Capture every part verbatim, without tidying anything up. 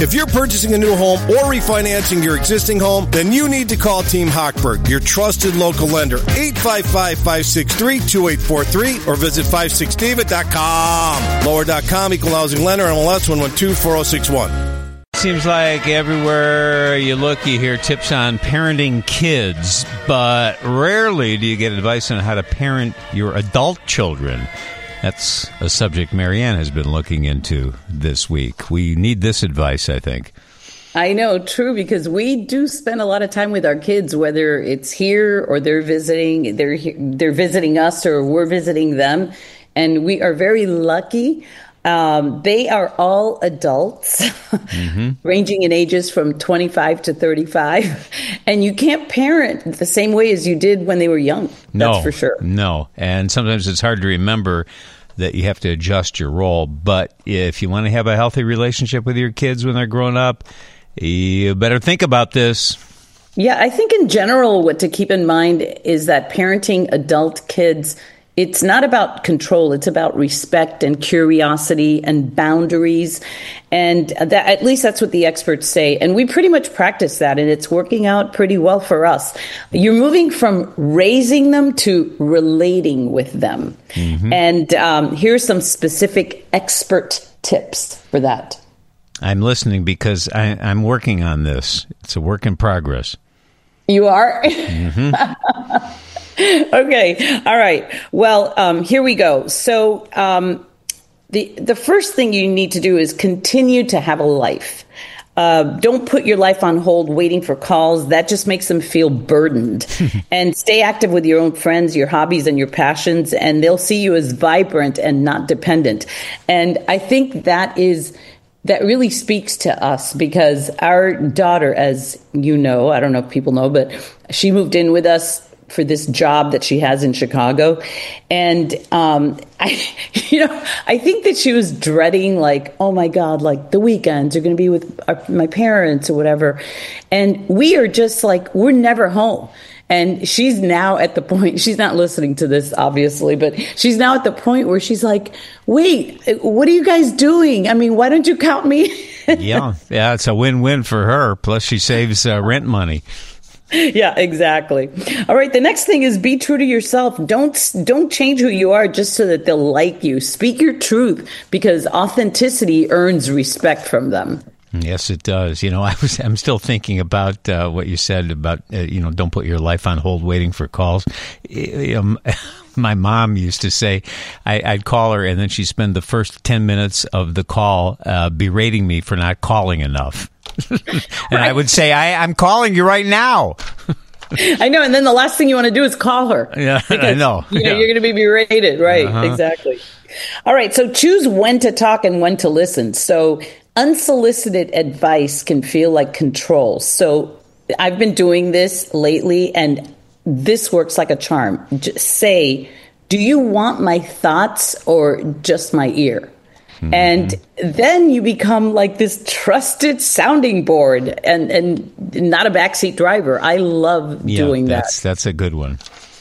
If you're purchasing a new home or refinancing your existing home, then you need to call Team Hochberg, your trusted local lender. eight five five, five six three, two eight four three or visit five six david dot com. Lower dot com, equal housing lender, M L S one one two four zero six one. Seems like everywhere you look, you hear tips on parenting kids, but rarely do you get advice on how to parent your adult children. That's a subject Marianne has been looking into this week. We need this advice, I think. I know, true, because we do spend a lot of time with our kids, whether it's here or they're visiting, they're they're visiting us or we're visiting them, and we are very lucky. Um, they are all adults, mm-hmm. ranging in ages from twenty-five to thirty-five, and you can't parent the same way as you did when they were young. No, that's for sure. No, and sometimes it's hard to remember that you have to adjust your role. But if you want to have a healthy relationship with your kids when they're growing up, you better think about this. Yeah, I think in general, what to keep in mind is that parenting adult kids, it's not about control. It's about respect and curiosity and boundaries. And that, at least that's what the experts say. And we pretty much practice that, and it's working out pretty well for us. You're moving from raising them to relating with them. Mm-hmm. And um, here's some specific expert tips for that. I'm listening because I, I'm working on this. It's a work in progress. You are? Mm-hmm. Okay. All right. Well, um, here we go. So um, the the first thing you need to do is continue to have a life. Uh, don't put your life on hold waiting for calls. That just makes them feel burdened. And stay active with your own friends, your hobbies, and your passions, and they'll see you as vibrant and not dependent. And I think that is... that really speaks to us because our daughter, as you know, I don't know if people know, but she moved in with us for this job that she has in Chicago. And, um, I, you know, I think that she was dreading like, oh my God, like the weekends are going to be with our, my parents or whatever. And we are just like, we're never home. And she's now at the point, she's not listening to this, obviously, but she's now at the point where she's like, wait, what are you guys doing? I mean, why don't you count me? yeah, yeah, it's a win-win for her. Plus, she saves uh, rent money. Yeah, exactly. All right. The next thing is be true to yourself. Don't don't change who you are just so that they'll like you. Speak your truth because authenticity earns respect from them. Yes, it does. You know, I was, I'm still thinking about uh, what you said about, uh, you know, don't put your life on hold waiting for calls. Um, my mom used to say, I, I'd call her and then she'd spend the first ten minutes of the call uh, berating me for not calling enough. and right. I would say, I, I'm calling you right now. I know. And then the last thing you want to do is call her. Yeah, because, I know. You know yeah. You're going to be berated. Right. Uh-huh. Exactly. All right. So choose when to talk and when to listen. So unsolicited advice can feel like control. So I've been doing this lately, and this works like a charm. Just say, do you want my thoughts or just my ear? Mm-hmm. And then you become like this trusted sounding board and, and not a backseat driver. I love yeah, doing that's, that. That's a good one.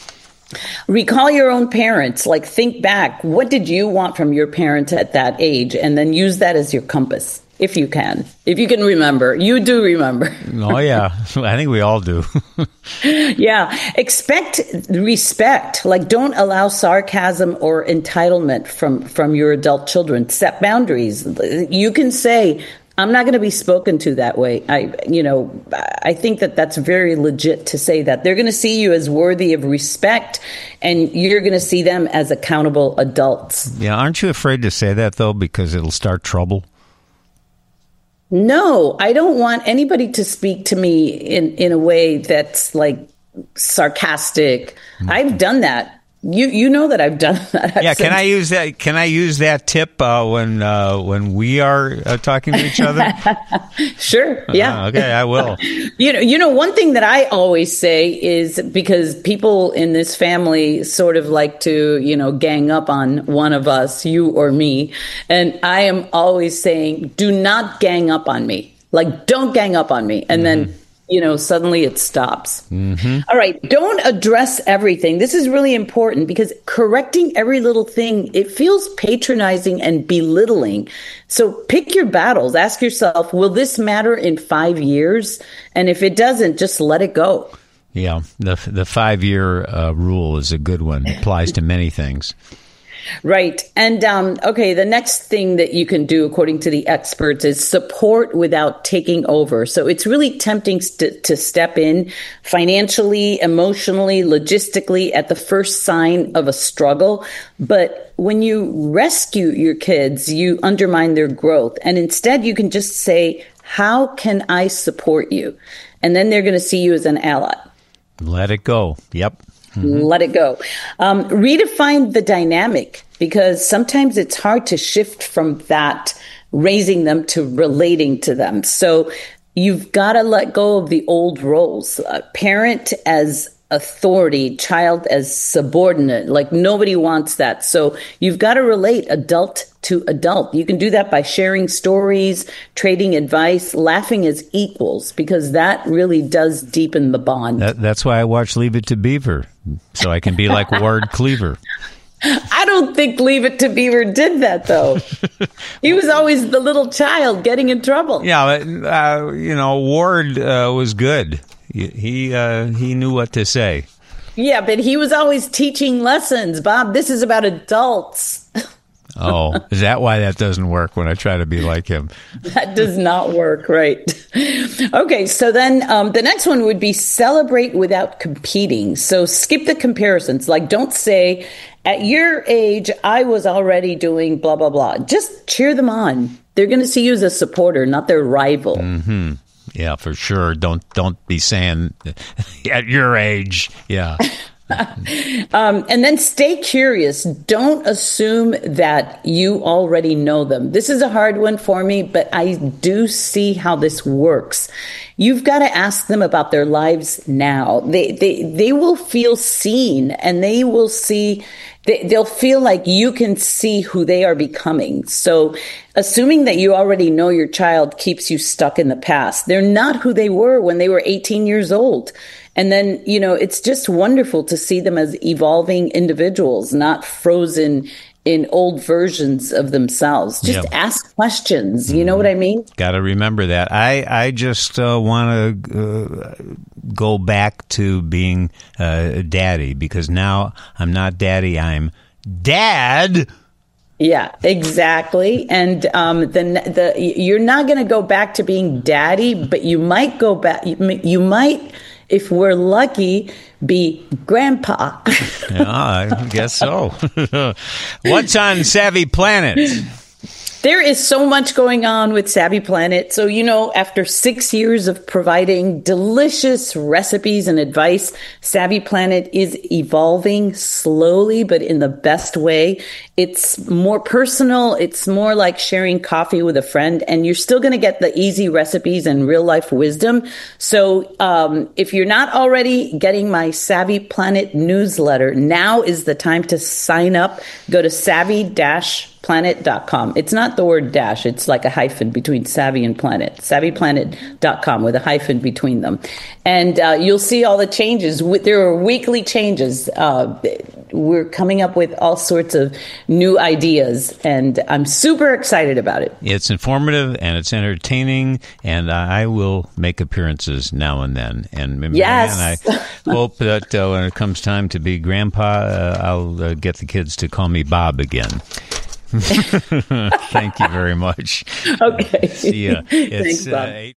Recall your own parents. Like, think back. What did you want from your parents at that age? And then use that as your compass, if you can. If you can remember. You do remember. Oh, yeah. I think we all do. Yeah. Expect respect. Like, don't allow sarcasm or entitlement from, from your adult children. Set boundaries. You can say, I'm not going to be spoken to that way. I, you know, I think that that's very legit to say that. They're going to see you as worthy of respect, and you're going to see them as accountable adults. Yeah, aren't you afraid to say that, though, because it'll start trouble? No, I don't want anybody to speak to me in, in a way that's like sarcastic. Mm-hmm. I've done that. You you know that I've done that. I've yeah, said, can I use that? Can I use that tip uh, when uh, when we are uh, talking to each other? Sure. Yeah. Uh, okay, I will. you know, you know, one thing that I always say is, because people in this family sort of like to, you know, gang up on one of us, you or me, and I am always saying, do not gang up on me. Like, don't gang up on me. And mm-hmm. then you know, suddenly it stops. Mm-hmm. All right. Don't address everything. This is really important because correcting every little thing, it feels patronizing and belittling. So pick your battles. Ask yourself, will this matter in five years? And if it doesn't, just let it go. Yeah. The, the five-year uh, rule is a good one. It applies to many things. Right. And, um, okay, the next thing that you can do, according to the experts, is support without taking over. So it's really tempting st- to step in financially, emotionally, logistically at the first sign of a struggle. But when you rescue your kids, you undermine their growth. And instead, you can just say, how can I support you? And then they're going to see you as an ally. Let it go. Yep. Mm-hmm. Let it go. Um, redefine the dynamic, because sometimes it's hard to shift from that raising them to relating to them. So you've got to let go of the old roles. Uh, parent as authority, child as subordinate. Like nobody wants that. So you've got to relate adult to adult. You can do that by sharing stories, trading advice, laughing as equals, because that really does deepen the bond. That, that's why I watch Leave It to Beaver, so I can be like Ward Cleaver. I don't think Leave It to Beaver did that, though. He was always the little child getting in trouble. Yeah, uh, you know, Ward uh, was good. He uh, he knew what to say. Yeah, but he was always teaching lessons. Bob, this is about adults. Oh, is that why that doesn't work when I try to be like him? That does not work, right? Okay, so then um, the next one would be celebrate without competing. So skip the comparisons. Like, don't say, at your age, I was already doing blah, blah, blah. Just cheer them on. They're going to see you as a supporter, not their rival. Mm-hmm. Yeah, for sure. Don't don't be saying at your age. Yeah. um, and then stay curious. Don't assume that you already know them. This is a hard one for me, but I do see how this works. You've got to ask them about their lives now. They they they will feel seen, and they will see. They, they'll feel like you can see who they are becoming. So assuming that you already know your child keeps you stuck in the past. They're not who they were when they were eighteen years old. And then, you know, it's just wonderful to see them as evolving individuals, not frozen in old versions of themselves. Just yep. ask questions. You know what I mean? Got to remember that. I, I just uh, want to uh, go back to being uh, daddy, because now I'm not daddy, I'm dad. Yeah, exactly. And um, the, the you're not going to go back to being daddy, but you might go back. You might, if we're lucky, be grandpa. Yeah, I guess so. What's on Savvy Planet? There is so much going on with Savvy Planet. So, you know, after six years of providing delicious recipes and advice, Savvy Planet is evolving slowly, but in the best way. It's more personal. It's more like sharing coffee with a friend, and you're still going to get the easy recipes and real life wisdom. So um, if you're not already getting my Savvy Planet newsletter, now is the time to sign up. Go to savvy dash planet dot com. It's not the word dash. It's like a hyphen between savvy and planet. savvy planet dot com with a hyphen between them. And uh, you'll see all the changes. There are weekly changes. Uh, we're coming up with all sorts of new ideas, and I'm super excited about it. It's informative and it's entertaining, and I will make appearances now and then. And yes. man, I hope that uh, when it comes time to be grandpa, uh, I'll uh, get the kids to call me Bob again. Thank you very much. Okay. See ya. It's, Thanks, Bob. Uh,